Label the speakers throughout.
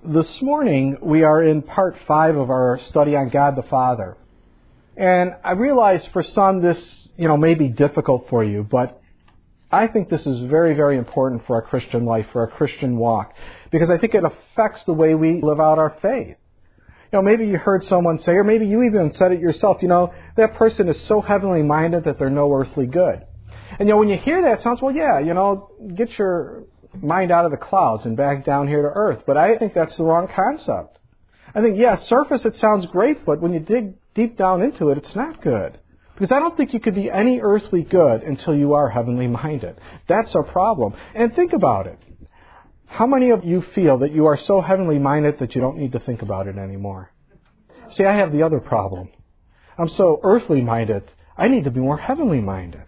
Speaker 1: This morning, we are in part 5 of our study on God the Father. And I realize for some this, may be difficult for you, but I think this is very, very important for our Christian life, for our Christian walk, because I think it affects the way we live out our faith. Maybe you heard someone say, or maybe you even said it yourself, that person is so heavenly minded that they're no earthly good. And when you hear that, it sounds, well, yeah, get your mind out of the clouds and back down here to earth. But I think that's the wrong concept. I think, surface it sounds great, but when you dig deep down into it, it's not good. Because I don't think you could be any earthly good until you are heavenly minded. That's our problem. And think about it. How many of you feel that you are so heavenly minded that you don't need to think about it anymore? See, I have the other problem. I'm so earthly minded, I need to be more heavenly minded.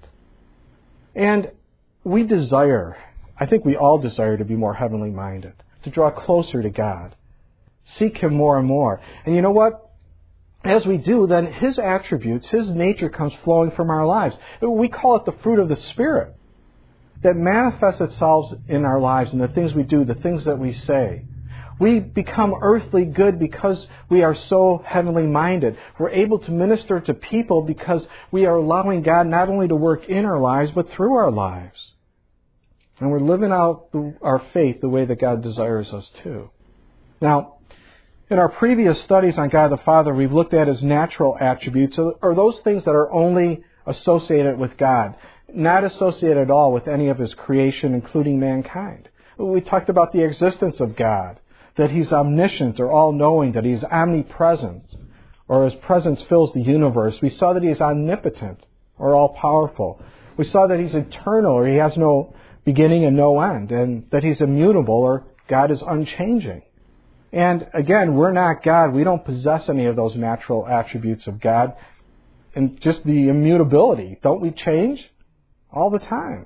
Speaker 1: And we desire, I think we all desire to be more heavenly minded, to draw closer to God, seek Him more and more. And you know what? As we do, then His attributes, His nature comes flowing from our lives. We call it the fruit of the Spirit that manifests itself in our lives, in the things we do, the things that we say. We become earthly good because we are so heavenly minded. We're able to minister to people because we are allowing God not only to work in our lives, but through our lives. And we're living out our faith the way that God desires us to. Now, in our previous studies on God the Father, we've looked at His natural attributes, or those things that are only associated with God, not associated at all with any of His creation, including mankind. We talked about the existence of God, that He's omniscient or all-knowing, that He's omnipresent, or His presence fills the universe. We saw that He's omnipotent, or all-powerful. We saw that He's eternal, or He has no beginning and no end, and that He's immutable, or God is unchanging. And again, we're not God. We don't possess any of those natural attributes of God. And just the immutability. Don't we change? All the time.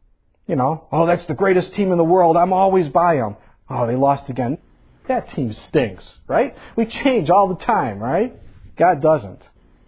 Speaker 1: That's the greatest team in the world. I'm always by them. Oh, they lost again. That team stinks, right? We change all the time, right? God doesn't.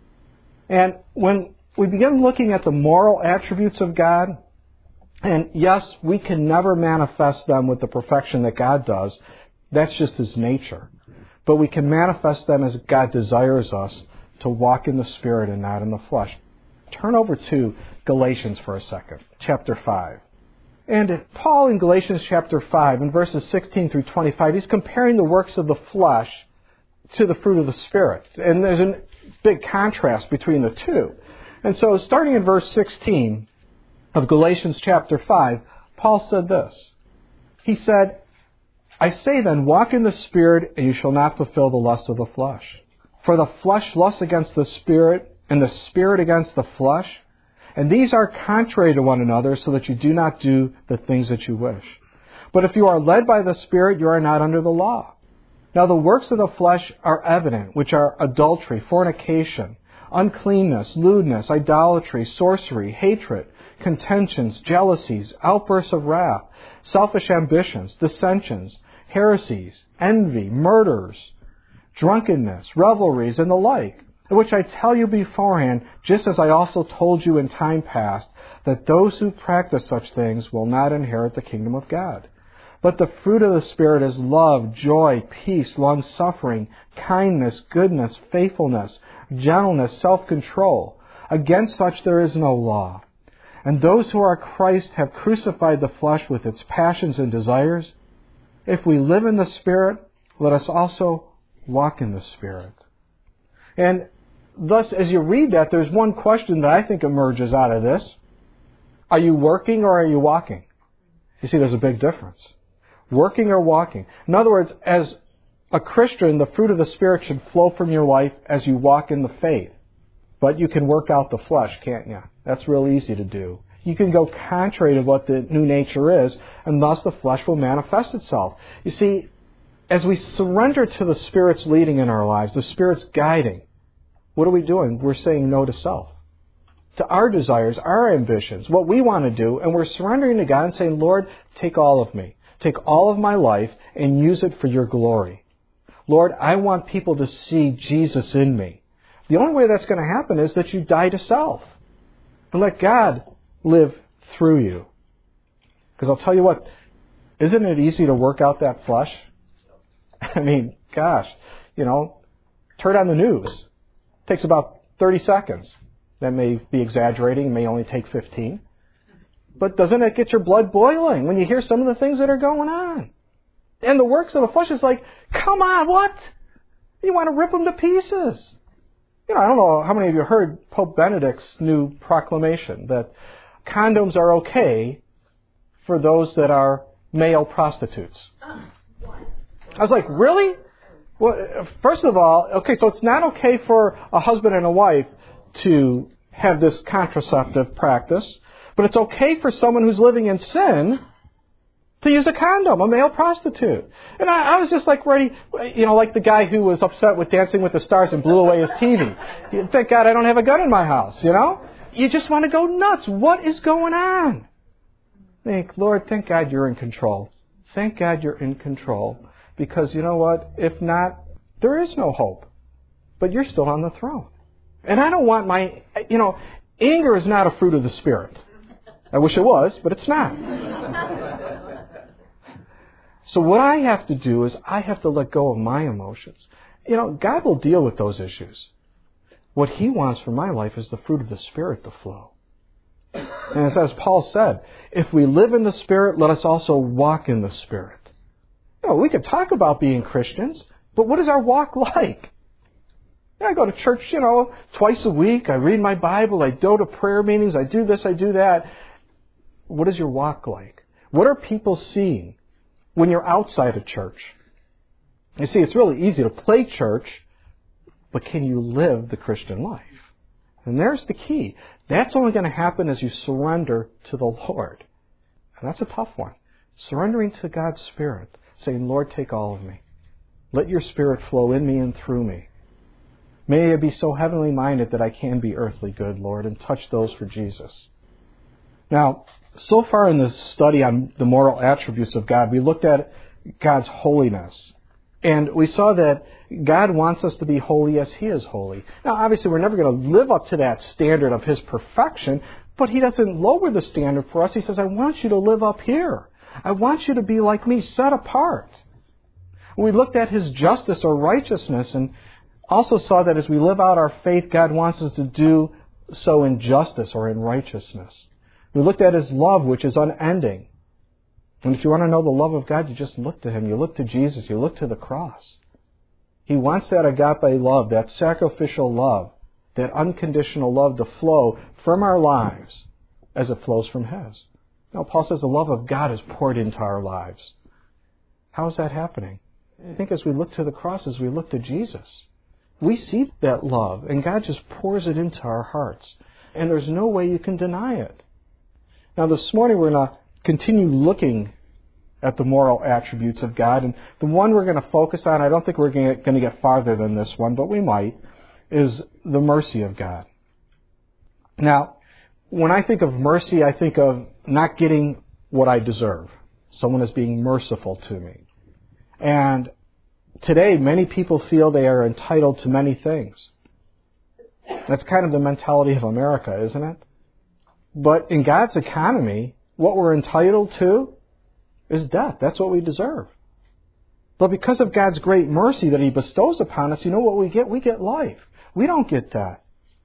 Speaker 1: And when we begin looking at the moral attributes of God, and yes, we can never manifest them with the perfection that God does. That's just His nature. But we can manifest them as God desires us to walk in the Spirit and not in the flesh. Turn over to Galatians for a second, chapter 5. And Paul in Galatians chapter 5, in verses 16 through 25, he's comparing the works of the flesh to the fruit of the Spirit. And there's a big contrast between the two. And so starting in verse 16 of Galatians chapter 5, Paul said this. He said, I say then, walk in the Spirit, and you shall not fulfill the lust of the flesh. For the flesh lusts against the Spirit, and the Spirit against the flesh. And these are contrary to one another, so that you do not do the things that you wish. But if you are led by the Spirit, you are not under the law. Now the works of the flesh are evident, which are adultery, fornication, uncleanness, lewdness, idolatry, sorcery, hatred, contentions, jealousies, outbursts of wrath, selfish ambitions, dissensions, heresies, envy, murders, drunkenness, revelries, and the like, which I tell you beforehand, just as I also told you in time past, that those who practice such things will not inherit the kingdom of God. But the fruit of the Spirit is love, joy, peace, long-suffering, kindness, goodness, faithfulness, gentleness, self-control. Against such there is no law. And those who are Christ have crucified the flesh with its passions and desires. If we live in the Spirit, let us also walk in the Spirit. And thus, as you read that, there's one question that I think emerges out of this. Are you working or are you walking? You see, there's a big difference. Working or walking. In other words, as a Christian, the fruit of the Spirit should flow from your life as you walk in the faith. But you can work out the flesh, can't you? That's real easy to do. You can go contrary to what the new nature is, and thus the flesh will manifest itself. You see, as we surrender to the Spirit's leading in our lives, the Spirit's guiding, what are we doing? We're saying no to self, to our desires, our ambitions, what we want to do, and we're surrendering to God and saying, Lord, take all of me. Take all of my life and use it for your glory. Lord, I want people to see Jesus in me. The only way that's going to happen is that you die to self and let God live through you. Because I'll tell you what, isn't it easy to work out that flesh? I mean, gosh, turn on the news. It takes about 30 seconds. That may be exaggerating. It may only take 15. But doesn't it get your blood boiling when you hear some of the things that are going on? And the works of the flesh is like, come on, what? You want to rip them to pieces. I don't know how many of you heard Pope Benedict's new proclamation that condoms are okay for those that are male prostitutes. I was like, really? Well, first of all, okay, so it's not okay for a husband and a wife to have this contraceptive practice, but it's okay for someone who's living in sin to use a condom, a male prostitute. And I was just like ready, like the guy who was upset with Dancing with the Stars and blew away his TV. Thank God I don't have a gun in my house, You just want to go nuts. What is going on? Think, Lord, thank God you're in control. Thank God you're in control. Because you know what? If not, there is no hope. But you're still on the throne. And I don't want anger is not a fruit of the Spirit. I wish it was, but it's not. So what I have to do is I have to let go of my emotions. God will deal with those issues. What He wants for my life is the fruit of the Spirit to flow. And as Paul said, if we live in the Spirit, let us also walk in the Spirit. We could talk about being Christians, but what is our walk like? I go to church, twice a week. I read my Bible. I go to prayer meetings. I do this, I do that. What is your walk like? What are people seeing when you're outside of church? You see, it's really easy to play church, but can you live the Christian life? And there's the key. That's only going to happen as you surrender to the Lord. And that's a tough one. Surrendering to God's Spirit. Saying, Lord, take all of me. Let your Spirit flow in me and through me. May I be so heavenly minded that I can be earthly good, Lord, and touch those for Jesus. Now, so far in this study on the moral attributes of God, we looked at God's holiness. And we saw that God wants us to be holy as He is holy. Now, obviously, we're never going to live up to that standard of His perfection, but He doesn't lower the standard for us. He says, I want you to live up here. I want you to be like me, set apart. We looked at His justice or righteousness and also saw that as we live out our faith, God wants us to do so in justice or in righteousness. We looked at His love, which is unending. And if you want to know the love of God, you just look to Him. You look to Jesus. You look to the cross. He wants that agape love, that sacrificial love, that unconditional love to flow from our lives as it flows from His. Now, Paul says the love of God is poured into our lives. How is that happening? I think as we look to the cross, as we look to Jesus, we see that love, and God just pours it into our hearts. And there's no way you can deny it. Now, this morning we're going to continue looking at the moral attributes of God. And the one we're going to focus on, I don't think we're going to get farther than this one, but we might, is the mercy of God. Now, when I think of mercy, I think of not getting what I deserve. Someone is being merciful to me. And today, many people feel they are entitled to many things. That's kind of the mentality of America, isn't it? But in God's economy, what we're entitled to is death. That's what we deserve. But because of God's great mercy that He bestows upon us, you know what we get? We get life. We don't get that.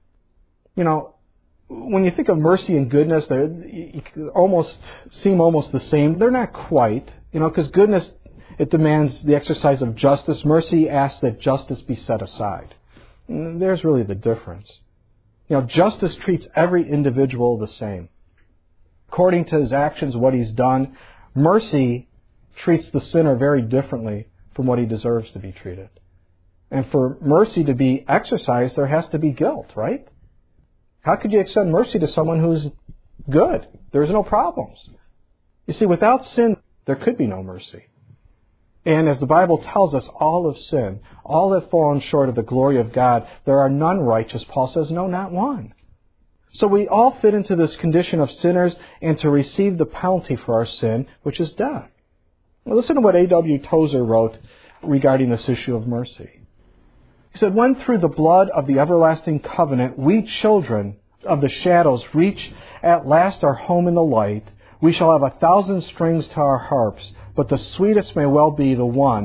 Speaker 1: When you think of mercy and goodness, they almost seem almost the same. They're not quite, because goodness, it demands the exercise of justice. Mercy asks that justice be set aside. And there's really the difference. Justice treats every individual the same. According to his actions, what he's done. Mercy treats the sinner very differently from what he deserves to be treated. And for mercy to be exercised, there has to be guilt, right? How could you extend mercy to someone who's good? There's no problems. You see, without sin, there could be no mercy. And as the Bible tells us, all have sinned. All have fallen short of the glory of God. There are none righteous. Paul says, no, not one. So we all fit into this condition of sinners and to receive the penalty for our sin, which is death. Well, listen to what A.W. Tozer wrote regarding this issue of mercy. He said, when through the blood of the everlasting covenant we children of the shadows reach at last our home in the light, we shall have 1,000 strings to our harps, but the sweetest may well be the one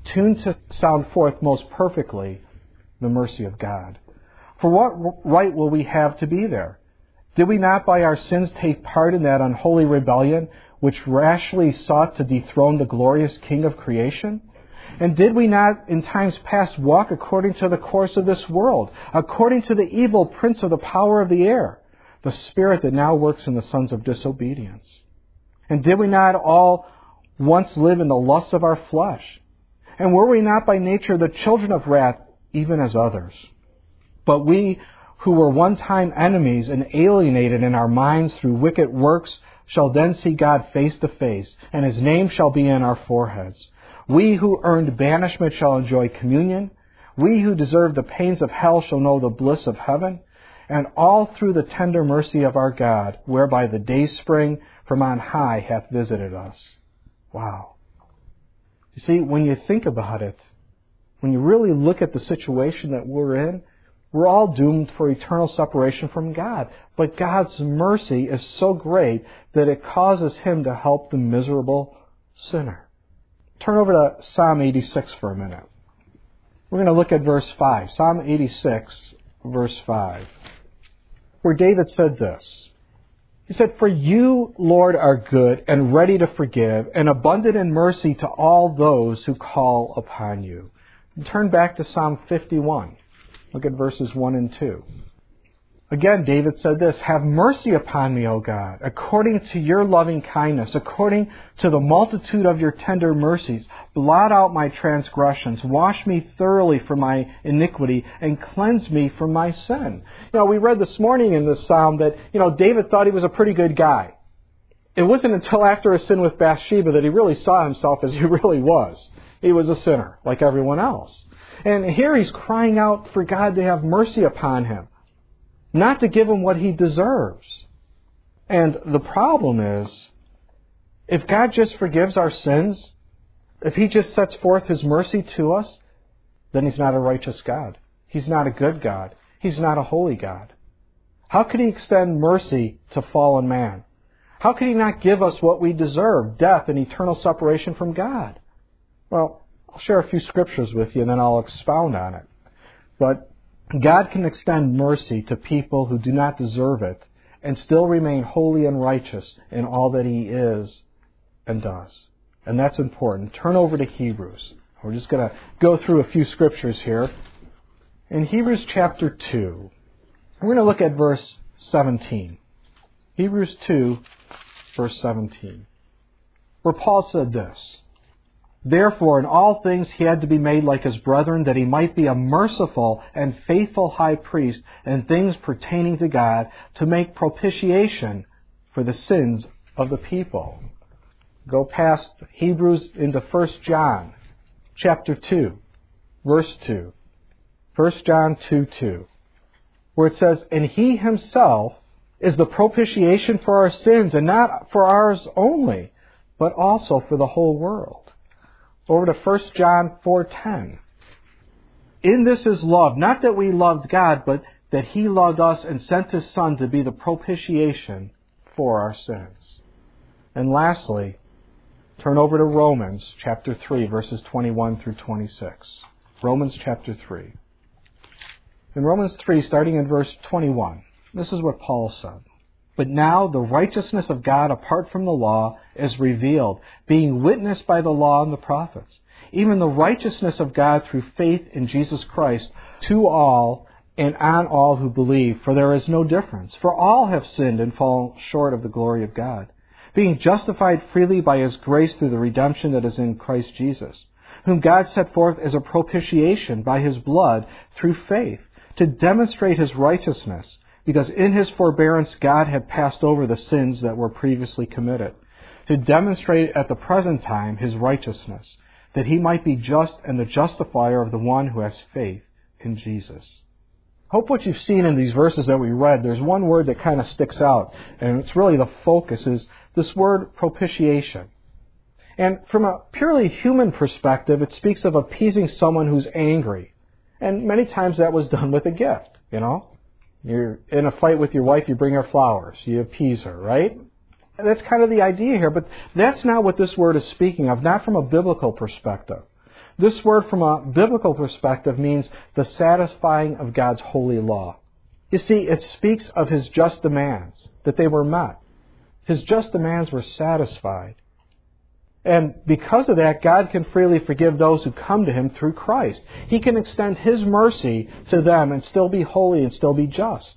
Speaker 1: tuned to sound forth most perfectly the mercy of God. For what right will we have to be there? Did we not by our sins take part in that unholy rebellion which rashly sought to dethrone the glorious King of creation? And did we not in times past walk according to the course of this world, according to the evil prince of the power of the air, the spirit that now works in the sons of disobedience? And did we not all once live in the lusts of our flesh? And were we not by nature the children of wrath, even as others? But we who were one time enemies and alienated in our minds through wicked works shall then see God face to face, and His name shall be in our foreheads. We who earned banishment shall enjoy communion. We who deserve the pains of hell shall know the bliss of heaven. And all through the tender mercy of our God, whereby the dayspring from on high hath visited us. Wow. You see, when you think about it, when you really look at the situation that we're in, we're all doomed for eternal separation from God. But God's mercy is so great that it causes Him to help the miserable sinner. Turn over to Psalm 86 for a minute. We're going to look at verse 5. Psalm 86, verse 5. Where David said this. He said, "For you, Lord, are good and ready to forgive and abundant in mercy to all those who call upon you." And turn back to Psalm 51. Look at verses 1 and 2. Again, David said this, "Have mercy upon me, O God, according to your loving kindness, according to the multitude of your tender mercies. Blot out my transgressions, wash me thoroughly from my iniquity, and cleanse me from my sin." We read this morning in this psalm that, David thought he was a pretty good guy. It wasn't until after his sin with Bathsheba that he really saw himself as he really was. He was a sinner, like everyone else. And here he's crying out for God to have mercy upon him, not to give him what he deserves. And the problem is, if God just forgives our sins, if He just sets forth His mercy to us, then He's not a righteous God. He's not a good God. He's not a holy God. How could He extend mercy to fallen man? How could He not give us what we deserve, death and eternal separation from God? Well, I'll share a few scriptures with you and then I'll expound on it. But God can extend mercy to people who do not deserve it and still remain holy and righteous in all that He is and does. And that's important. Turn over to Hebrews. We're just going to go through a few scriptures here. In Hebrews chapter 2, we're going to look at verse 17. Hebrews 2, verse 17, where Paul said this, "Therefore, in all things He had to be made like His brethren, that He might be a merciful and faithful high priest in things pertaining to God, to make propitiation for the sins of the people." Go past Hebrews into 1 John chapter 2, verse 2. 1 John 2:2, where it says, "And He Himself is the propitiation for our sins, and not for ours only, but also for the whole world." Over to 1 John 4:10. "In this is love, not that we loved God, but that He loved us and sent His Son to be the propitiation for our sins." And lastly, turn over to Romans chapter 3, verses 21 through 26. Romans chapter 3. In Romans 3, starting in verse 21, this is what Paul said. "But now the righteousness of God apart from the law is revealed, being witnessed by the law and the prophets, even the righteousness of God through faith in Jesus Christ to all and on all who believe. For there is no difference. For all have sinned and fall short of the glory of God, being justified freely by His grace through the redemption that is in Christ Jesus, whom God set forth as a propitiation by His blood through faith, to demonstrate His righteousness, because in His forbearance God had passed over the sins that were previously committed, to demonstrate at the present time His righteousness, that He might be just and the justifier of the one who has faith in Jesus." I hope what you've seen in these verses that we read, there's one word that kind of sticks out, and it's really the focus, is this word propitiation. And from a purely human perspective, it speaks of appeasing someone who's angry. And many times that was done with a gift, You're in a fight with your wife, you bring her flowers, you appease her, right? And that's kind of the idea here, but that's not what this word is speaking of, not from a biblical perspective. This word from a biblical perspective means the satisfying of God's holy law. You see, it speaks of His just demands, that they were met. His just demands were satisfied. And because of that, God can freely forgive those who come to Him through Christ. He can extend His mercy to them and still be holy and still be just.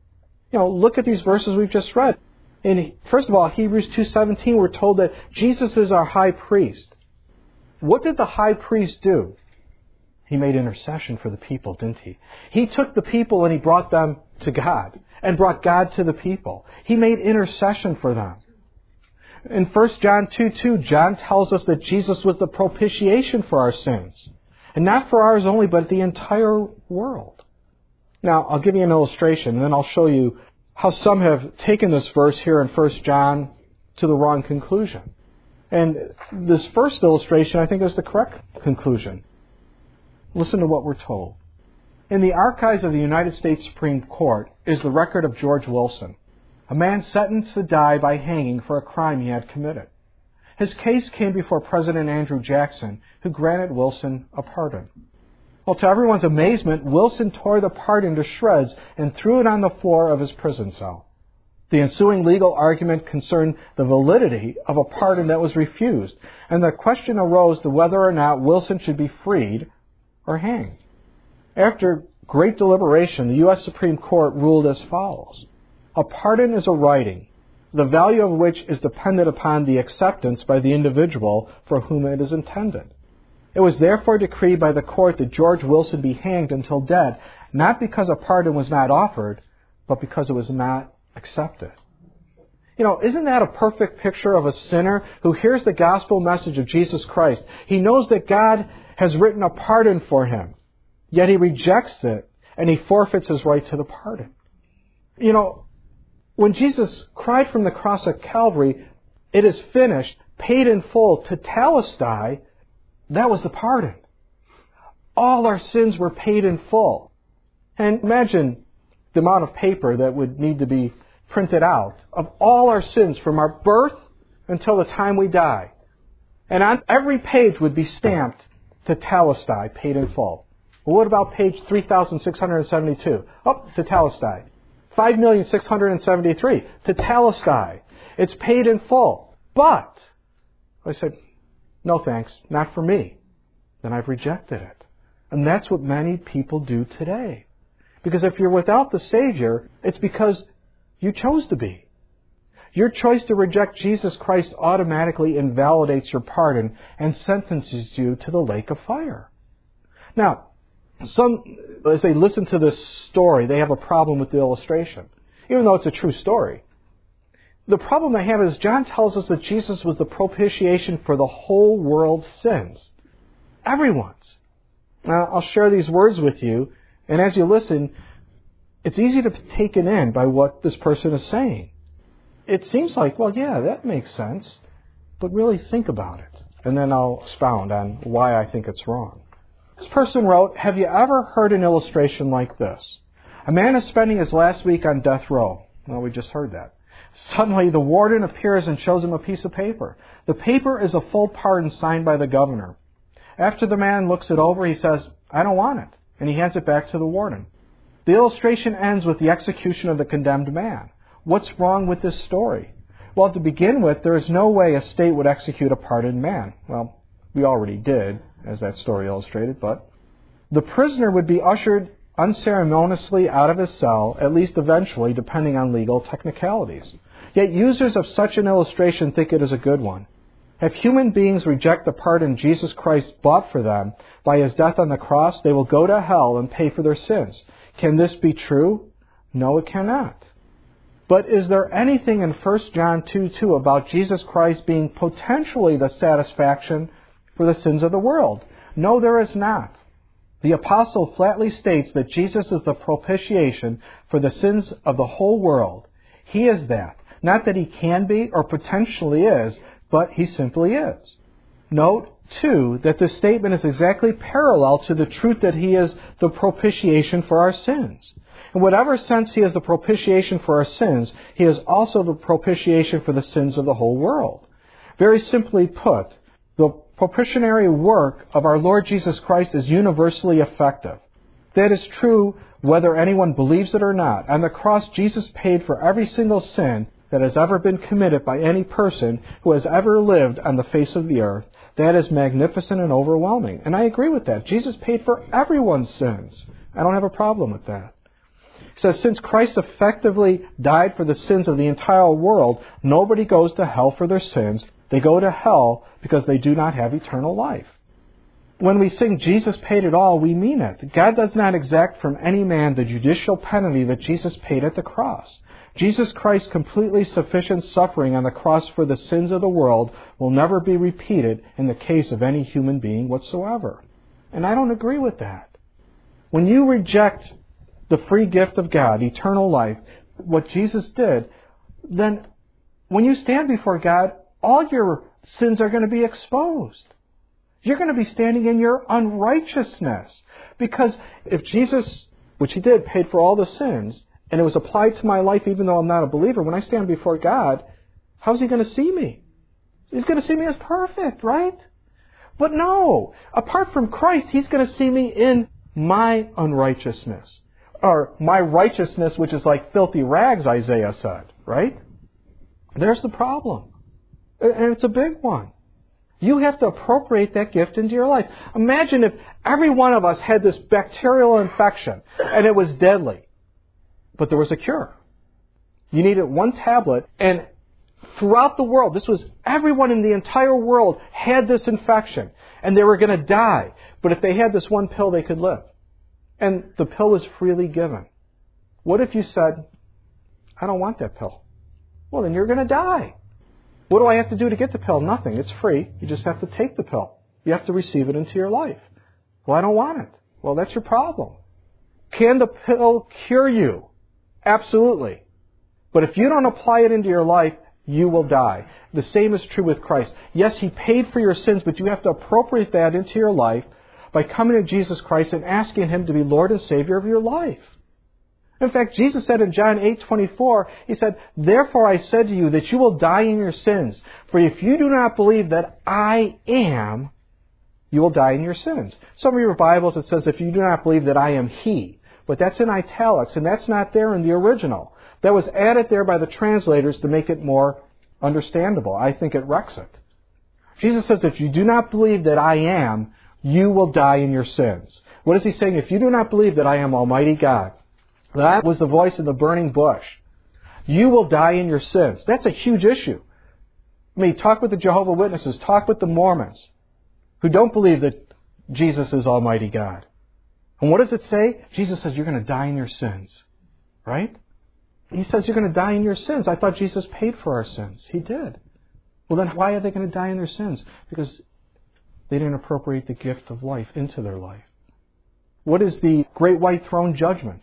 Speaker 1: Look at these verses we've just read. First of all, Hebrews 2:17, we're told that Jesus is our high priest. What did the high priest do? He made intercession for the people, didn't he? He took the people and He brought them to God and brought God to the people. He made intercession for them. In 1 John 2:2, John tells us that Jesus was the propitiation for our sins. And not for ours only, but the entire world. Now, I'll give you an illustration, and then I'll show you how some have taken this verse here in 1 John to the wrong conclusion. And this first illustration, I think, is the correct conclusion. Listen to what we're told. In the archives of the United States Supreme Court is the record of George Wilson, a man sentenced to die by hanging for a crime he had committed. His case came before President Andrew Jackson, who granted Wilson a pardon. Well, to everyone's amazement, Wilson tore the pardon to shreds and threw it on the floor of his prison cell. The ensuing legal argument concerned the validity of a pardon that was refused, and the question arose to whether or not Wilson should be freed or hanged. After great deliberation, the U.S. Supreme Court ruled as follows. A pardon is a writing, the value of which is dependent upon the acceptance by the individual for whom it is intended. It was therefore decreed by the court that George Wilson be hanged until dead, not because a pardon was not offered, but because it was not accepted. Isn't that a perfect picture of a sinner who hears the gospel message of Jesus Christ? He knows that God has written a pardon for him, yet he rejects it, and he forfeits his right to the pardon. When Jesus cried from the cross at Calvary, "It is finished," paid in full, tetelestai, that was the pardon. All our sins were paid in full. And imagine the amount of paper that would need to be printed out of all our sins from our birth until the time we die. And on every page would be stamped tetelestai, paid in full. Well, what about page 3,672? Oh, tetelestai. 5,673,000 tetelestai. It's paid in full. But I said, no thanks, not for me. Then I've rejected it. And that's what many people do today. Because if you're without the Savior, it's because you chose to be. Your choice to reject Jesus Christ automatically invalidates your pardon and sentences you to the lake of fire. Now, some, as they listen to this story, they have a problem with the illustration, even though it's a true story. The problem they have is John tells us that Jesus was the propitiation for the whole world's sins. Everyone's. Now, I'll share these words with you, and as you listen, it's easy to be taken in by what this person is saying. It seems like, well, yeah, that makes sense, but really think about it. And then I'll expound on why I think it's wrong. This person wrote, "Have you ever heard an illustration like this? A man is spending his last week on death row." Well, we just heard that. Suddenly, the warden appears and shows him a piece of paper. The paper is a full pardon signed by the governor. After the man looks it over, he says, "I don't want it," and he hands it back to the warden. The illustration ends with the execution of the condemned man. What's wrong with this story? Well, to begin with, there is no way a state would execute a pardoned man. Well, we already did, as that story illustrated, but the prisoner would be ushered unceremoniously out of his cell, at least eventually, depending on legal technicalities. Yet users of such an illustration think it is a good one. If human beings reject the pardon Jesus Christ bought for them by His death on the cross, they will go to hell and pay for their sins. Can this be true? No, it cannot. But is there anything in 1 John 2:2 about Jesus Christ being potentially the satisfaction for the sins of the world? No, there is not. The apostle flatly states that Jesus is the propitiation for the sins of the whole world. He is that. Not that He can be or potentially is, but He simply is. Note, too, that this statement is exactly parallel to the truth that He is the propitiation for our sins. In whatever sense He is the propitiation for our sins, He is also the propitiation for the sins of the whole world. Very simply put, the propitiatory work of our Lord Jesus Christ is universally effective. That is true whether anyone believes it or not. On the cross, Jesus paid for every single sin that has ever been committed by any person who has ever lived on the face of the earth. That is magnificent and overwhelming. And I agree with that. Jesus paid for everyone's sins. I don't have a problem with that. It says, since Christ effectively died for the sins of the entire world, nobody goes to hell for their sins. They go to hell because they do not have eternal life. When we sing Jesus paid it all, we mean it. God does not exact from any man the judicial penalty that Jesus paid at the cross. Jesus Christ's completely sufficient suffering on the cross for the sins of the world will never be repeated in the case of any human being whatsoever. And I don't agree with that. When you reject the free gift of God, eternal life, what Jesus did, then when you stand before God, all your sins are going to be exposed. You're going to be standing in your unrighteousness. Because if Jesus, which He did, paid for all the sins, and it was applied to my life even though I'm not a believer, when I stand before God, how's He going to see me? He's going to see me as perfect, right? But no, apart from Christ, He's going to see me in my unrighteousness. Or my righteousness, which is like filthy rags, Isaiah said, right? There's the problem. And it's a big one. You have to appropriate that gift into your life. Imagine if every one of us had this bacterial infection and it was deadly, but there was a cure. You needed one tablet, and throughout the world, this was everyone in the entire world had this infection, and they were going to die. But if they had this one pill, they could live. And the pill was freely given. What if you said, I don't want that pill? Well, then you're going to die. What do I have to do to get the pill? Nothing. It's free. You just have to take the pill. You have to receive it into your life. Well, I don't want it. Well, that's your problem. Can the pill cure you? Absolutely. But if you don't apply it into your life, you will die. The same is true with Christ. Yes, He paid for your sins, but you have to appropriate that into your life by coming to Jesus Christ and asking Him to be Lord and Savior of your life. In fact, Jesus said in John 8:24, He said, therefore I said to you that you will die in your sins. For if you do not believe that I am, you will die in your sins. Some of your Bibles, it says, if you do not believe that I am He. But that's in italics, and that's not there in the original. That was added there by the translators to make it more understandable. I think it wrecks it. Jesus says, if you do not believe that I am, you will die in your sins. What is He saying? If you do not believe that I am Almighty God, that was the voice in the burning bush, you will die in your sins. That's a huge issue. I mean, talk with the Jehovah's Witnesses, talk with the Mormons, who don't believe that Jesus is Almighty God. And what does it say? Jesus says you're going to die in your sins. Right? He says you're going to die in your sins. I thought Jesus paid for our sins. He did. Well, then why are they going to die in their sins? Because they didn't appropriate the gift of life into their life. What is the great white throne judgment?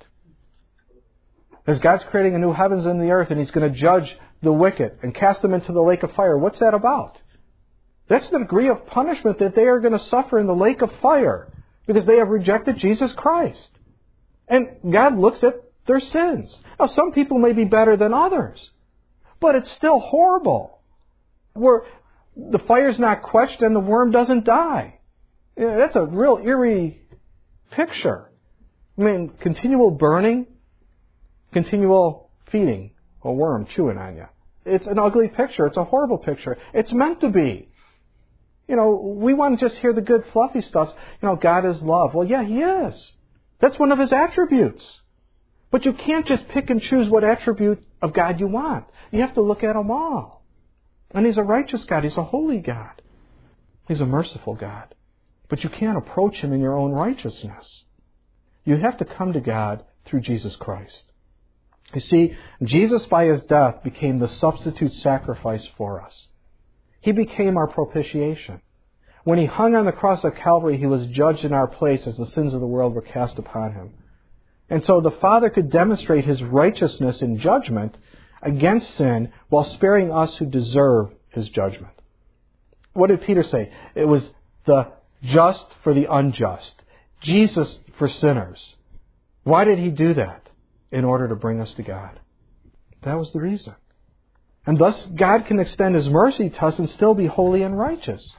Speaker 1: As God's creating a new heavens and the earth, and He's going to judge the wicked and cast them into the lake of fire. What's that about? That's the degree of punishment that they are going to suffer in the lake of fire because they have rejected Jesus Christ. And God looks at their sins. Now, some people may be better than others, but it's still horrible. Where the fire's not quenched and the worm doesn't die. That's a real eerie picture. I mean, continual burning, continual feeding, a worm chewing on you. It's an ugly picture. It's a horrible picture. It's meant to be. We want to just hear the good fluffy stuff. God is love. Well, yeah, He is. That's one of His attributes. But you can't just pick and choose what attribute of God you want. You have to look at them all. And He's a righteous God. He's a holy God. He's a merciful God. But you can't approach Him in your own righteousness. You have to come to God through Jesus Christ. You see, Jesus by His death became the substitute sacrifice for us. He became our propitiation. When He hung on the cross of Calvary, He was judged in our place as the sins of the world were cast upon Him. And so the Father could demonstrate His righteousness in judgment against sin while sparing us who deserve His judgment. What did Peter say? It was the just for the unjust. Jesus for sinners. Why did He do that? In order to bring us to God. That was the reason. And thus God can extend His mercy to us and still be holy and righteous.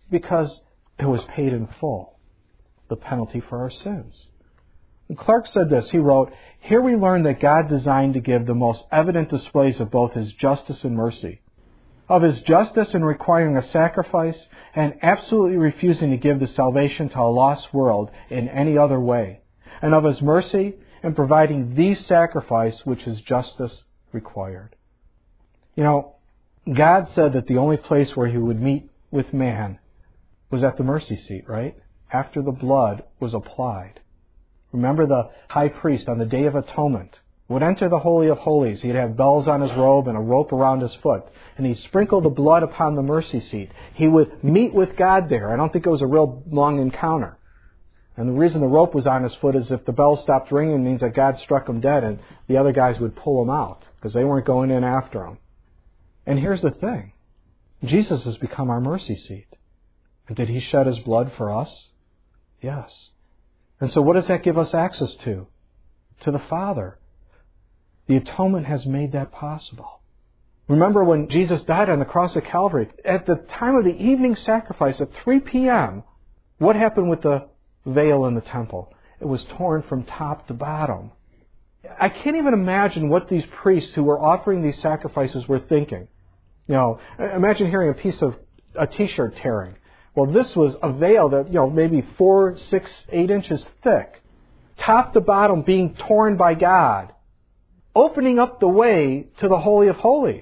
Speaker 1: Because it was paid in full, the penalty for our sins. And Clark said this, he wrote, "Here we learn that God designed to give the most evident displays of both His justice and mercy. Of His justice in requiring a sacrifice and absolutely refusing to give the salvation to a lost world in any other way. And of His mercy in providing the sacrifice which His justice required." You know, God said that the only place where He would meet with man was at the mercy seat, right? After the blood was applied. Remember, the high priest on the Day of Atonement would enter the Holy of Holies. He'd have bells on his robe and a rope around his foot. And he'd sprinkle the blood upon the mercy seat. He would meet with God there. I don't think it was a real long encounter. And the reason the rope was on his foot is if the bell stopped ringing, it means that God struck him dead and the other guys would pull him out because they weren't going in after him. And here's the thing. Jesus has become our mercy seat. And did He shed His blood for us? Yes. And so what does that give us access to? To the Father. The atonement has made that possible. Remember when Jesus died on the cross of Calvary, at the time of the evening sacrifice at 3 p.m., what happened with the veil in the temple? It was torn from top to bottom. I can't even imagine what these priests who were offering these sacrifices were thinking. You know, imagine hearing a t-shirt tearing. Well, this was a veil that, maybe 4, 6, 8 inches thick, top to bottom being torn by God, opening up the way to the Holy of Holies.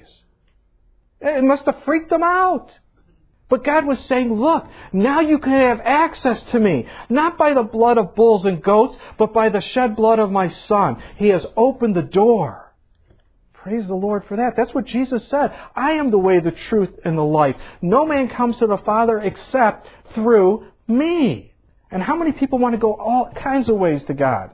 Speaker 1: It must have freaked them out. But God was saying, look, now you can have access to me, not by the blood of bulls and goats, but by the shed blood of my Son. He has opened the door. Praise the Lord for that. That's what Jesus said. I am the way, the truth, and the life. No man comes to the Father except through me. And how many people want to go all kinds of ways to God?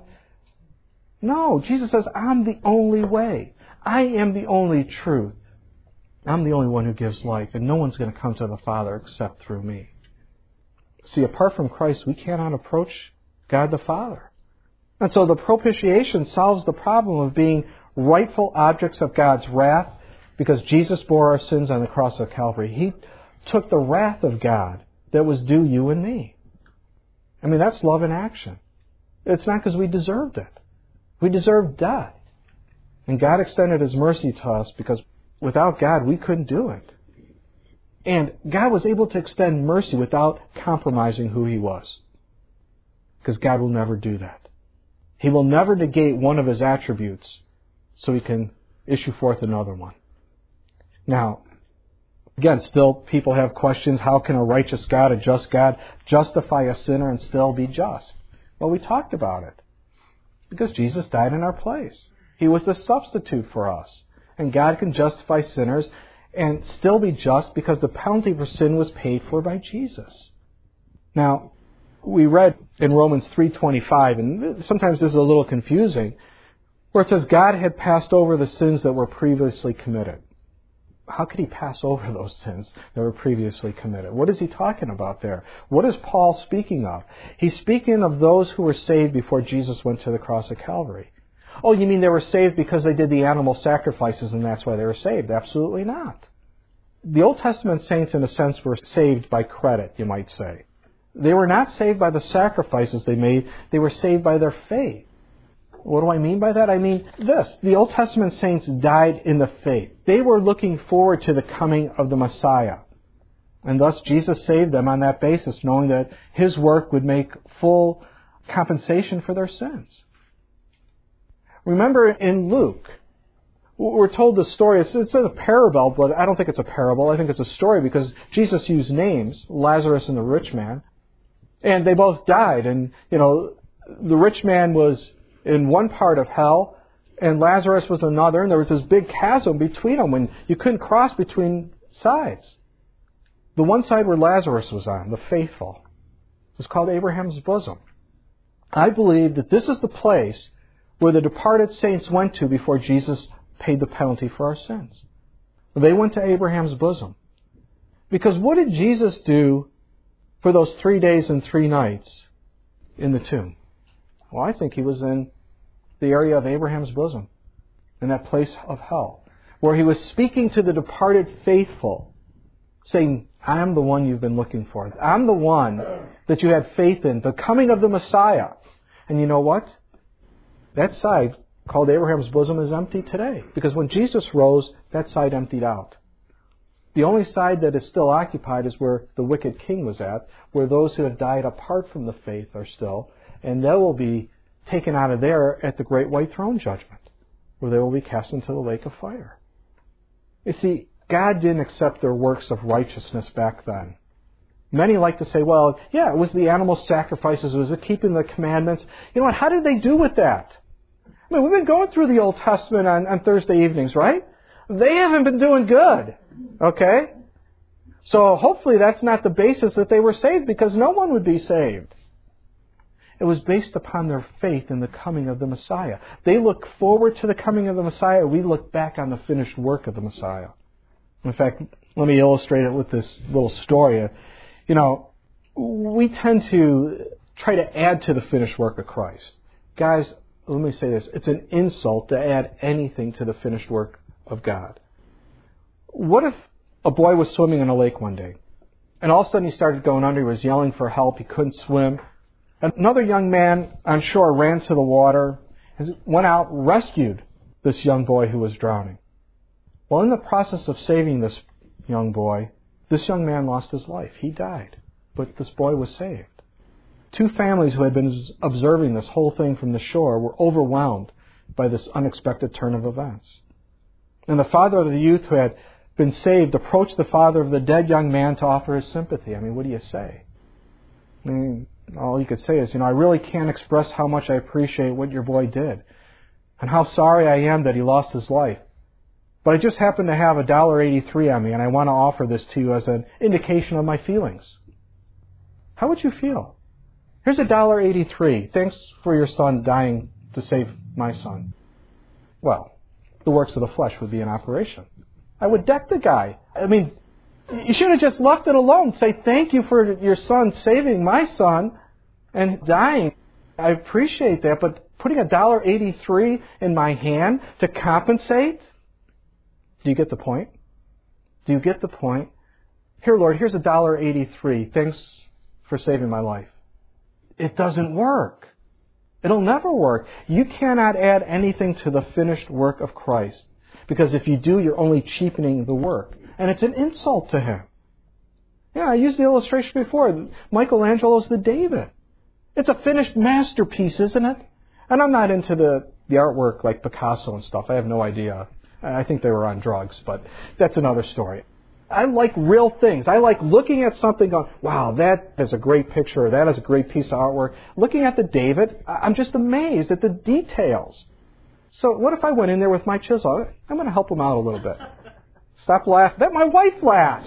Speaker 1: No, Jesus says, I'm the only way. I am the only truth. I'm the only one who gives life, and no one's going to come to the Father except through me. See, apart from Christ, we cannot approach God the Father. And so the propitiation solves the problem of being rightful objects of God's wrath because Jesus bore our sins on the cross of Calvary. He took the wrath of God that was due you and me. I mean, that's love in action. It's not because we deserved it. We deserved death. And God extended His mercy to us because without God, we couldn't do it. And God was able to extend mercy without compromising who He was. Because God will never do that. He will never negate one of His attributes so He can issue forth another one. Now, again, still people have questions. How can a righteous God, a just God, justify a sinner and still be just? Well, we talked about it. Because Jesus died in our place. He was the substitute for us. And God can justify sinners and still be just because the penalty for sin was paid for by Jesus. Now, we read in Romans 3:25, and sometimes this is a little confusing, where it says God had passed over the sins that were previously committed. How could He pass over those sins that were previously committed? What is He talking about there? What is Paul speaking of? He's speaking of those who were saved before Jesus went to the cross of Calvary. Oh, you mean they were saved because they did the animal sacrifices and that's why they were saved? Absolutely not. The Old Testament saints, in a sense, were saved by credit, you might say. They were not saved by the sacrifices they made. They were saved by their faith. What do I mean by that? I mean this. The Old Testament saints died in the faith. They were looking forward to the coming of the Messiah. And thus Jesus saved them on that basis, knowing that His work would make full compensation for their sins. Remember in Luke, we're told the story. It's a parable, but I don't think it's a parable. I think it's a story because Jesus used names, Lazarus and the rich man. And they both died. And, the rich man was in one part of hell, and Lazarus was another, and there was this big chasm between them when you couldn't cross between sides. The one side where Lazarus was on, the faithful, was called Abraham's bosom. I believe that this is the place where the departed saints went to before Jesus paid the penalty for our sins. They went to Abraham's bosom. Because what did Jesus do for those 3 days and 3 nights in the tomb? Well, I think He was in the area of Abraham's bosom, in that place of hell, where He was speaking to the departed faithful, saying, I'm the one you've been looking for. I'm the one that you had faith in, the coming of the Messiah. And you know what? That side, called Abraham's bosom, is empty today. Because when Jesus rose, that side emptied out. The only side that is still occupied is where the wicked king was at, where those who have died apart from the faith are still, and they will be taken out of there at the great white throne judgment, where they will be cast into the lake of fire. You see, God didn't accept their works of righteousness back then. Many like to say, well, yeah, it was the animal sacrifices, it was the keeping the commandments. You know what, how did they do with that? I mean, we've been going through the Old Testament on Thursday evenings, right? They haven't been doing good, okay? So hopefully that's not the basis that they were saved, because no one would be saved. It was based upon their faith in the coming of the Messiah. They look forward to the coming of the Messiah. We look back on the finished work of the Messiah. In fact, let me illustrate it with this little story. You know, we tend to try to add to the finished work of Christ. Guys, let me say this. It's an insult to add anything to the finished work of God. What if a boy was swimming in a lake one day, and all of a sudden he started going under, he was yelling for help, he couldn't swim. Another young man on shore ran to the water and went out and rescued this young boy who was drowning. Well, in the process of saving this young boy, this young man lost his life. He died, but this boy was saved. Two families who had been observing this whole thing from the shore were overwhelmed by this unexpected turn of events. And the father of the youth who had been saved approached the father of the dead young man to offer his sympathy. I mean, what do you say? I mean, all you could say is, I really can't express how much I appreciate what your boy did and how sorry I am that he lost his life. But I just happen to have $1.83 on me, and I want to offer this to you as an indication of my feelings. How would you feel? Here's $1.83. Thanks for your son dying to save my son. Well, the works of the flesh would be in operation. I would deck the guy. I mean, you should have just left it alone. Say, thank you for your son saving my son and dying. I appreciate that, but putting $1.83 in my hand to compensate? Do you get the point? Do you get the point? Here, Lord, here's $1.83. Thanks for saving my life. It doesn't work. It'll never work. You cannot add anything to the finished work of Christ, because if you do, you're only cheapening the work. And it's an insult to Him. Yeah, I used the illustration before. Michelangelo's the David. It's a finished masterpiece, isn't it? And I'm not into the artwork like Picasso and stuff. I have no idea. I think they were on drugs, but that's another story. I like real things. I like looking at something going, wow, that is a great picture, or that is a great piece of artwork. Looking at the David, I'm just amazed at the details. So what if I went in there with my chisel? I'm going to help him out a little bit. Stop laughing. That my wife laughs.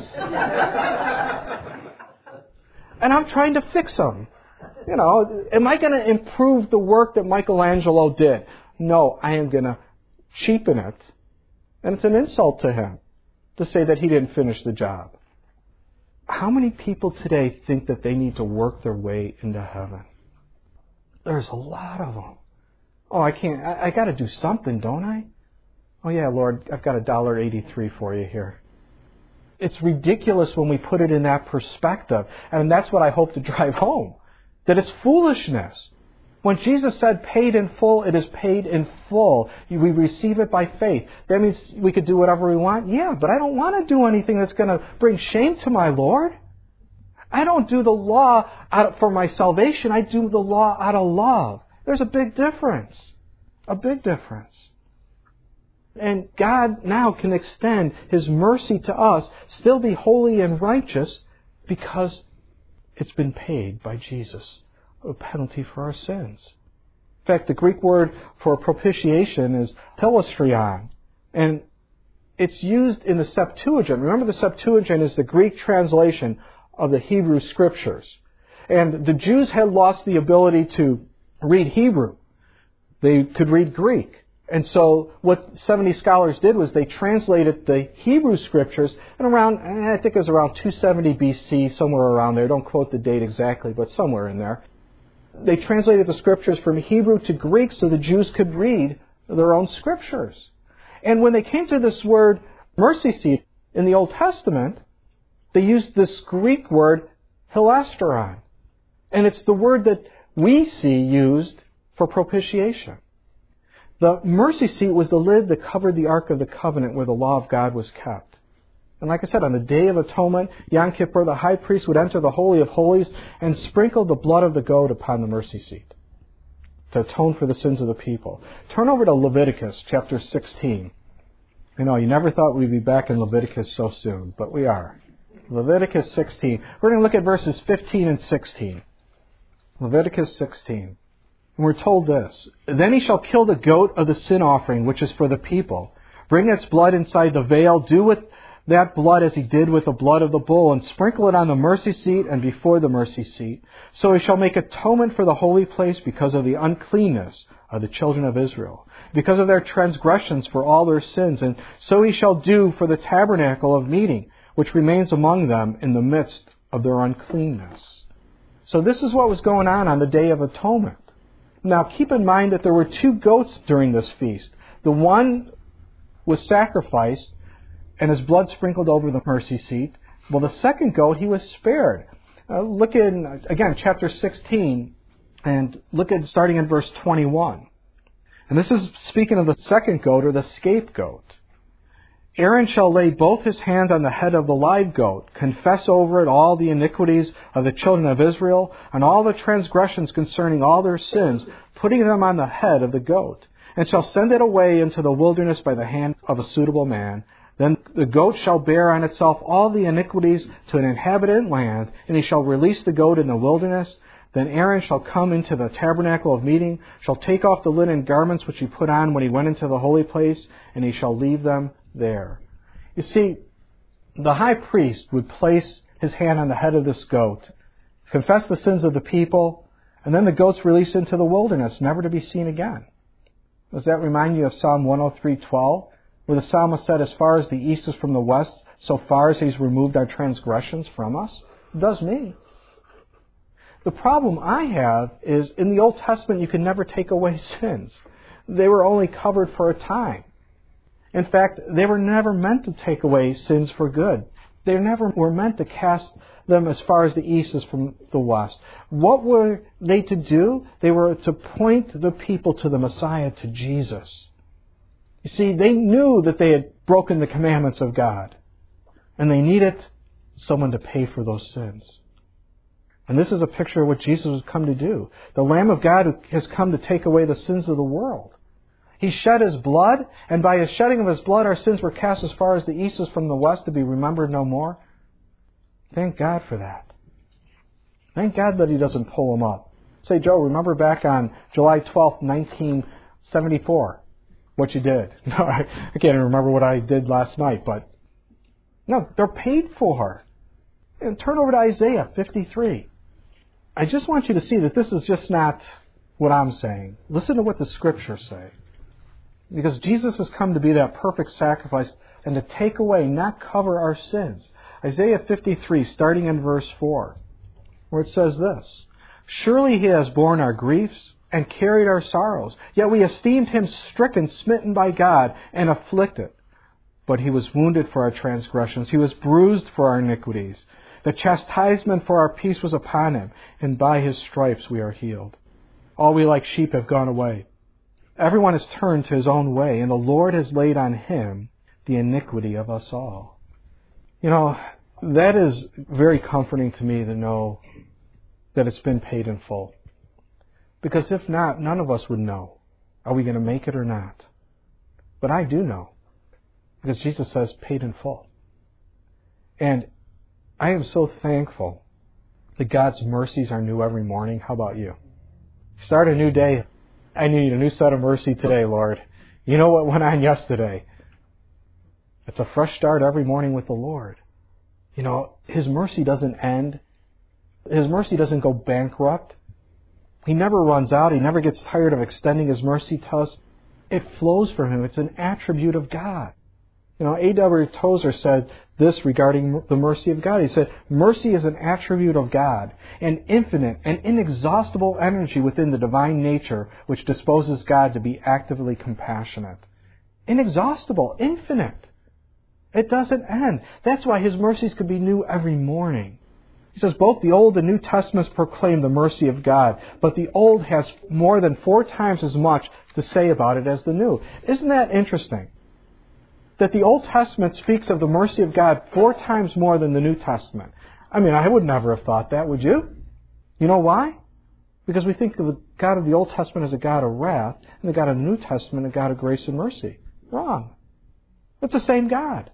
Speaker 1: And I'm trying to fix him. Am I going to improve the work that Michelangelo did? No, I am going to cheapen it. And it's an insult to him to say that he didn't finish the job. How many people today think that they need to work their way into heaven? There's a lot of them. Oh, I can't. I got to do something, don't I? Oh, yeah, Lord, I've got $1.83 for you here. It's ridiculous when we put it in that perspective. And that's what I hope to drive home. That it's foolishness. When Jesus said paid in full, it is paid in full. We receive it by faith. That means we could do whatever we want? Yeah, but I don't want to do anything that's going to bring shame to my Lord. I don't do the law for my salvation. I do the law out of love. There's a big difference. A big difference. And God now can extend His mercy to us, still be holy and righteous, because it's been paid by Jesus, a penalty for our sins. In fact, the Greek word for propitiation is telestrion, and it's used in the Septuagint. Remember, the Septuagint is the Greek translation of the Hebrew Scriptures. And the Jews had lost the ability to read Hebrew. They could read Greek. And so what 70 scholars did was they translated the Hebrew Scriptures, and I think it was around 270 BC, somewhere around there. Don't quote the date exactly, but somewhere in there. They translated the Scriptures from Hebrew to Greek so the Jews could read their own Scriptures. And when they came to this word mercy seat in the Old Testament, They used this Greek word, hilasteron. And it's the word that we see used for propitiation. The mercy seat was the lid that covered the Ark of the Covenant where the law of God was kept. And like I said, on the Day of Atonement, Yom Kippur, the high priest would enter the Holy of Holies and sprinkle the blood of the goat upon the mercy seat to atone for the sins of the people. Turn over to Leviticus chapter 16. I know, you never thought we'd be back in Leviticus so soon, but we are. Leviticus 16. We're going to look at verses 15 and 16. Leviticus 16. And we're told this: Then he shall kill the goat of the sin offering, which is for the people. Bring its blood inside the veil. Do with that blood as he did with the blood of the bull, and sprinkle it on the mercy seat and before the mercy seat. So he shall make atonement for the holy place because of the uncleanness of the children of Israel, because of their transgressions for all their sins. And so he shall do for the tabernacle of meeting, which remains among them in the midst of their uncleanness. So this is what was going on the Day of Atonement. Now keep in mind that there were 2 goats during this feast. The one was sacrificed and his blood sprinkled over the mercy seat. Well, the second goat, he was spared. Look in, again, chapter 16, and look at starting in verse 21. And this is speaking of the second goat, or the scapegoat. Aaron shall lay both his hands on the head of the live goat, confess over it all the iniquities of the children of Israel, and all the transgressions concerning all their sins, putting them on the head of the goat, and shall send it away into the wilderness by the hand of a suitable man. Then the goat shall bear on itself all the iniquities to an inhabited land, and he shall release the goat in the wilderness. Then Aaron shall come into the tabernacle of meeting, shall take off the linen garments which he put on when he went into the holy place, and he shall leave them there. You see, the high priest would place his hand on the head of this goat, confess the sins of the people, and then the goat's released into the wilderness, never to be seen again. Does that remind you of Psalm 103:12? Where the psalmist said, as far as the east is from the west, so far as he's removed our transgressions from us? It does me. The problem I have is, in the Old Testament, you can never take away sins. They were only covered for a time. In fact, they were never meant to take away sins for good. They never were meant to cast them as far as the east is from the west. What were they to do? They were to point the people to the Messiah, to Jesus. You see, they knew that they had broken the commandments of God, and they needed someone to pay for those sins. And this is a picture of what Jesus has come to do. The Lamb of God has come to take away the sins of the world. He shed His blood, and by His shedding of His blood, our sins were cast as far as the east is from the west, to be remembered no more. Thank God for that. Thank God that He doesn't pull them up. Say, Joe, remember back on July 12th, 1974, what you did. No, I can't even remember what I did last night, but no, they're paid for. And turn over to Isaiah 53. I just want you to see that this is just not what I'm saying. Listen to what the Scriptures say. Because Jesus has come to be that perfect sacrifice and to take away, not cover our sins. Isaiah 53, starting in verse 4, where it says this: Surely He has borne our griefs and carried our sorrows, yet we esteemed Him stricken, smitten by God, and afflicted. But He was wounded for our transgressions, He was bruised for our iniquities. The chastisement for our peace was upon Him, and by His stripes we are healed. All we like sheep have gone away. Everyone has turned to his own way, and the Lord has laid on Him the iniquity of us all. You know, that is very comforting to me to know that it's been paid in full. Because if not, none of us would know. Are we going to make it or not? But I do know. Because Jesus says, paid in full. And I am so thankful that God's mercies are new every morning. How about you? Start a new day. I need a new set of mercy today, Lord. You know what went on yesterday? It's a fresh start every morning with the Lord. You know, His mercy doesn't end. His mercy doesn't go bankrupt. He never runs out. He never gets tired of extending His mercy to us. It flows from Him. It's an attribute of God. You know, A.W. Tozer said this regarding the mercy of God. He said, mercy is an attribute of God, an infinite and inexhaustible energy within the divine nature which disposes God to be actively compassionate. Inexhaustible, infinite. It doesn't end. That's why His mercies could be new every morning. He says both the Old and New Testaments proclaim the mercy of God, but the Old has more than 4 times as much to say about it as the New. Isn't that interesting? That the Old Testament speaks of the mercy of God 4 times more than the New Testament. I mean, I would never have thought that, would you? You know why? Because we think of the God of the Old Testament as a God of wrath, and the God of the New Testament a God of grace and mercy. Wrong. It's the same God.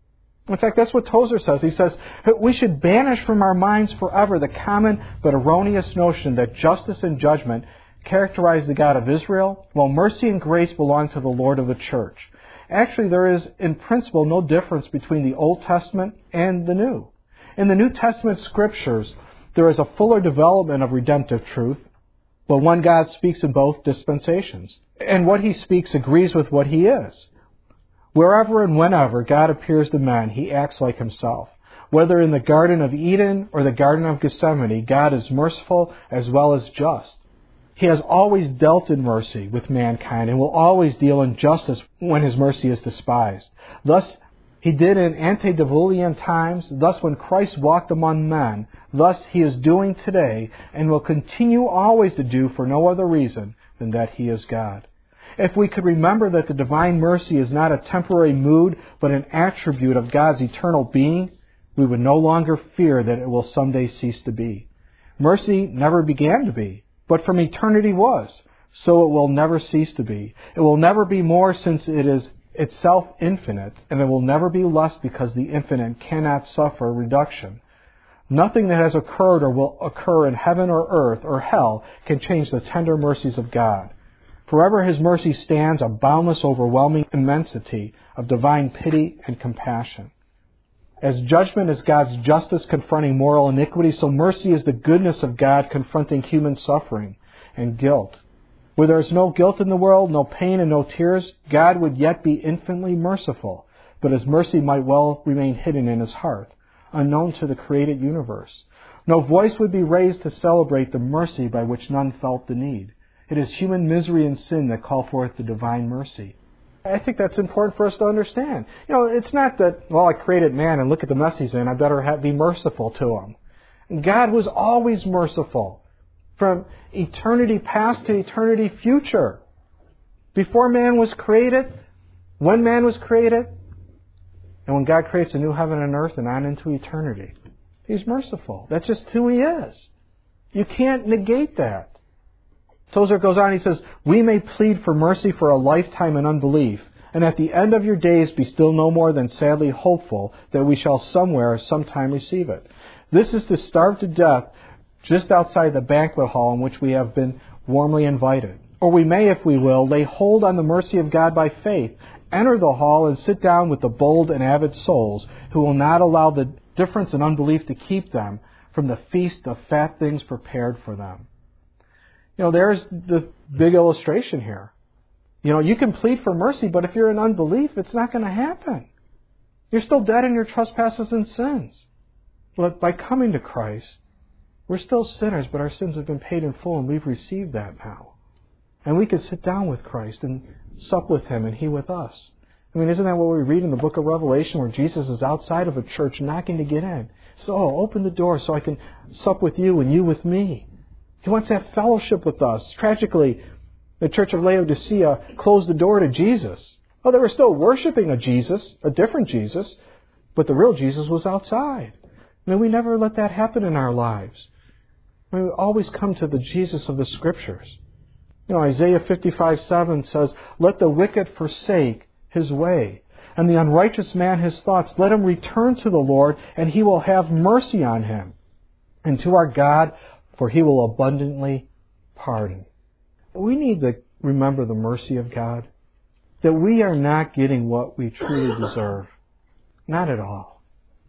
Speaker 1: In fact, that's what Tozer says. He says, we should banish from our minds forever the common but erroneous notion that justice and judgment characterize the God of Israel, while mercy and grace belong to the Lord of the church. Actually, there is, in principle, no difference between the Old Testament and the New. In the New Testament scriptures, there is a fuller development of redemptive truth, but one God speaks in both dispensations. And what He speaks agrees with what He is. Wherever and whenever God appears to men, He acts like Himself. Whether in the Garden of Eden or the Garden of Gethsemane, God is merciful as well as just. He has always dealt in mercy with mankind and will always deal in justice when His mercy is despised. Thus, He did in antediluvian times, thus when Christ walked among men, thus He is doing today and will continue always to do for no other reason than that He is God. If we could remember that the divine mercy is not a temporary mood, but an attribute of God's eternal being, we would no longer fear that it will someday cease to be. Mercy never began to be, but from eternity was, so it will never cease to be. It will never be more since it is itself infinite, and it will never be less because the infinite cannot suffer reduction. Nothing that has occurred or will occur in heaven or earth or hell can change the tender mercies of God. Forever His mercy stands, a boundless, overwhelming immensity of divine pity and compassion. As judgment is God's justice confronting moral iniquity, so mercy is the goodness of God confronting human suffering and guilt. Where there is no guilt in the world, no pain and no tears, God would yet be infinitely merciful, but His mercy might well remain hidden in His heart, unknown to the created universe. No voice would be raised to celebrate the mercy by which none felt the need. It is human misery and sin that call forth the divine mercy. I think that's important for us to understand. It's not that, well, I created man and look at the mess he's in, I better be merciful to him. God was always merciful, from eternity past to eternity future. Before man was created, when man was created, and when God creates a new heaven and earth and on into eternity. He's merciful. That's just who He is. You can't negate that. Tozer goes on, he says, we may plead for mercy for a lifetime in unbelief, and at the end of your days be still no more than sadly hopeful that we shall somewhere, sometime receive it. This is to starve to death just outside the banquet hall in which we have been warmly invited. Or we may, if we will, lay hold on the mercy of God by faith, enter the hall and sit down with the bold and avid souls who will not allow the difference in unbelief to keep them from the feast of fat things prepared for them. There's the big illustration here. You can plead for mercy, but if you're in unbelief, it's not going to happen. You're still dead in your trespasses and sins. But by coming to Christ, we're still sinners, but our sins have been paid in full, and we've received that now. And we can sit down with Christ and sup with Him and He with us. Isn't that what we read in the book of Revelation, where Jesus is outside of a church knocking to get in? So, open the door so I can sup with you and you with me. He wants to have fellowship with us. Tragically, the church of Laodicea closed the door to Jesus. Oh, they were still worshiping a Jesus, a different Jesus, but the real Jesus was outside. May we never let that happen in our lives. May we always come to the Jesus of the Scriptures. Isaiah 55:7 says, let the wicked forsake his way, and the unrighteous man his thoughts. Let him return to the Lord, and He will have mercy on him, and to our God, for He will abundantly pardon. We need to remember the mercy of God, that we are not getting what we truly deserve. Not at all.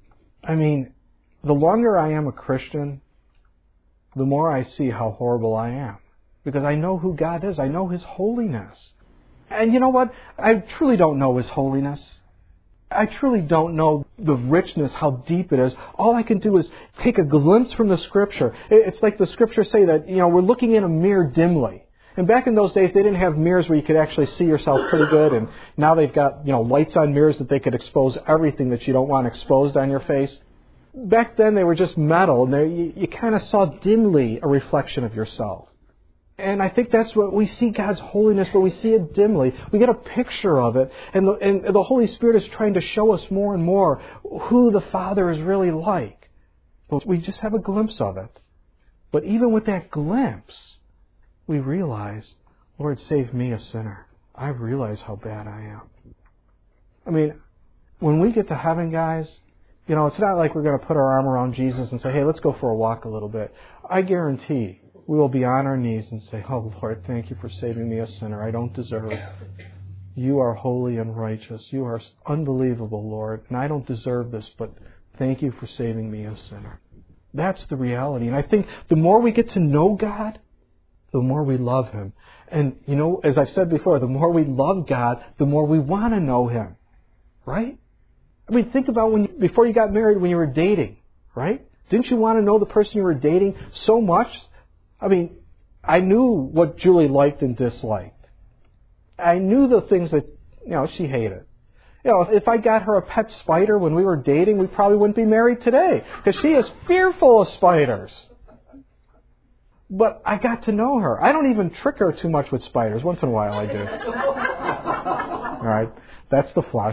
Speaker 1: The longer I am a Christian, the more I see how horrible I am. Because I know who God is. I know His holiness. And you know what? I truly don't know His holiness. I truly don't know the richness, how deep it is. All I can do is take a glimpse from the Scripture. It's like the Scriptures say that, we're looking in a mirror dimly. And back in those days, they didn't have mirrors where you could actually see yourself pretty good. And now they've got, lights on mirrors that they could expose everything that you don't want exposed on your face. Back then, they were just metal, and you kind of saw dimly a reflection of yourself. And I think that's what we see, God's holiness, but we see it dimly. We get a picture of it, and the Holy Spirit is trying to show us more and more who the Father is really like. But we just have a glimpse of it. But even with that glimpse, we realize, Lord, save me, a sinner. I realize how bad I am. I mean, when we get to heaven, guys, it's not like we're going to put our arm around Jesus and say, hey, let's go for a walk a little bit. I guarantee we will be on our knees and say, oh, Lord, thank you for saving me, a sinner. I don't deserve it. You are holy and righteous. You are unbelievable, Lord, and I don't deserve this, but thank you for saving me, a sinner. That's the reality. And I think the more we get to know God, the more we love Him. And, as I've said before, the more we love God, the more we want to know Him. Right? I mean, think about before you got married, when you were dating, right? Didn't you want to know the person you were dating so much? I mean, I knew what Julie liked and disliked. I knew the things that, she hated. If I got her a pet spider when we were dating, we probably wouldn't be married today, because she is fearful of spiders. But I got to know her. I don't even trick her too much with spiders. Once in a while I do. All right, that's the flesh,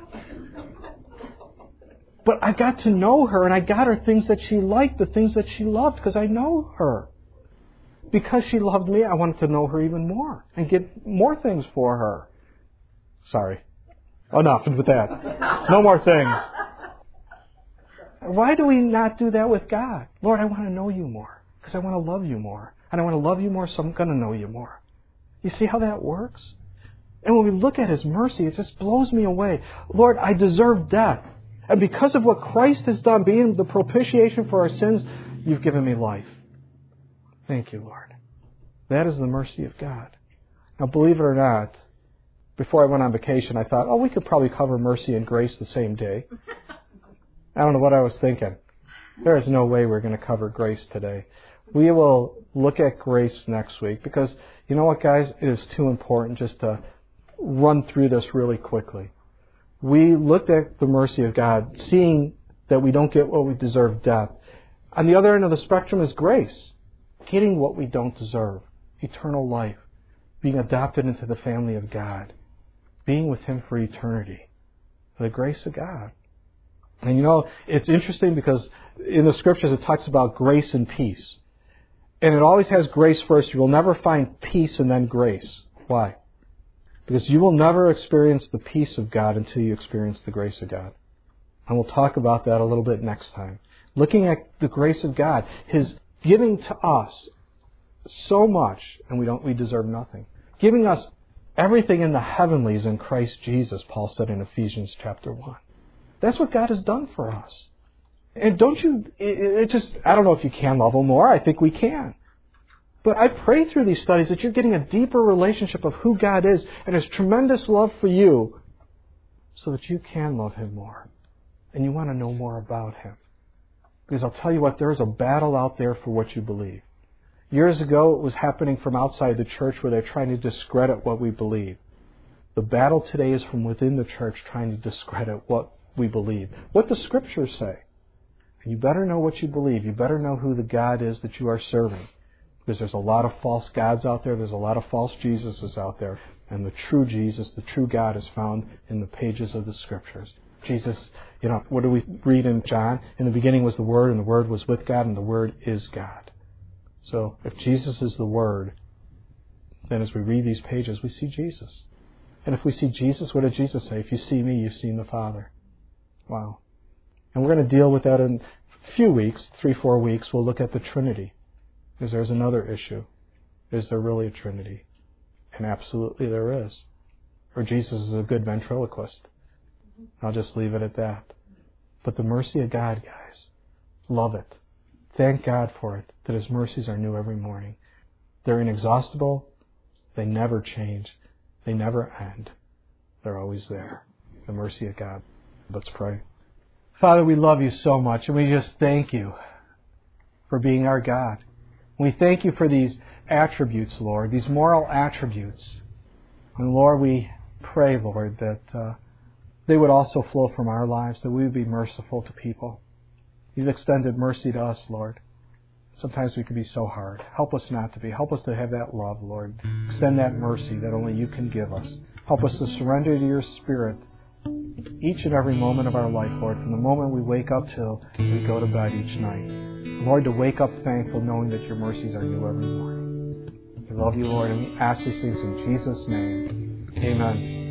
Speaker 1: But I got to know her, and I got her things that she liked, the things that she loved, because I know her. Because she loved me, I wanted to know her even more and get more things for her. Sorry. Enough with that. No more things. Why do we not do that with God? Lord, I want to know you more because I want to love you more. And I want to love you more, so I'm going to know you more. You see how that works? And when we look at His mercy, it just blows me away. Lord, I deserve death. And because of what Christ has done, being the propitiation for our sins, you've given me life. Thank you, Lord. That is the mercy of God. Now, believe it or not, before I went on vacation, I thought, we could probably cover mercy and grace the same day. I don't know what I was thinking. There is no way we're going to cover grace today. We will look at grace next week because, you know what, guys? It is too important just to run through this really quickly. We looked at the mercy of God, seeing that we don't get what we deserve, death. On the other end of the spectrum is grace, getting what we don't deserve, eternal life, being adopted into the family of God, being with Him for eternity, the grace of God. And it's interesting because in the Scriptures it talks about grace and peace. And it always has grace first. You will never find peace and then grace. Why? Because you will never experience the peace of God until you experience the grace of God. And we'll talk about that a little bit next time. Looking at the grace of God, His giving to us so much, and we deserve nothing. Giving us everything in the heavenlies in Christ Jesus, Paul said in Ephesians chapter 1. That's what God has done for us. And don't you, I don't know if you can love Him more. I think we can. But I pray through these studies that you're getting a deeper relationship of who God is and His tremendous love for you so that you can love Him more. And you want to know more about Him. Because I'll tell you what, there is a battle out there for what you believe. Years ago, it was happening from outside the church where they're trying to discredit what we believe. The battle today is from within the church trying to discredit what we believe, what the Scriptures say. And you better know what you believe. You better know who the God is that you are serving. Because there's a lot of false gods out there. There's a lot of false Jesuses out there. And the true Jesus, the true God, is found in the pages of the Scriptures. Jesus, what do we read in John? In the beginning was the Word, and the Word was with God, and the Word is God. So if Jesus is the Word, then as we read these pages, we see Jesus. And if we see Jesus, what did Jesus say? If you see me, you've seen the Father. Wow. And we're going to deal with that in a few weeks, 3-4 weeks. We'll look at the Trinity. Because there's another issue. Is there really a Trinity? And absolutely there is. Or Jesus is a good ventriloquist. I'll just leave it at that. But the mercy of God, guys, love it. Thank God for it, that His mercies are new every morning. They're inexhaustible. They never change. They never end. They're always there. The mercy of God. Let's pray. Father, we love You so much, and we just thank You for being our God. We thank You for these attributes, Lord, these moral attributes. And Lord, we pray, Lord, that they would also flow from our lives, that we would be merciful to people. You've extended mercy to us, Lord. Sometimes we can be so hard. Help us not to be. Help us to have that love, Lord. Extend that mercy that only you can give us. Help us to surrender to your Spirit each and every moment of our life, Lord, from the moment we wake up till we go to bed each night. Lord, to wake up thankful, knowing that your mercies are new every morning. We love you, Lord, and we ask these things in Jesus' name. Amen.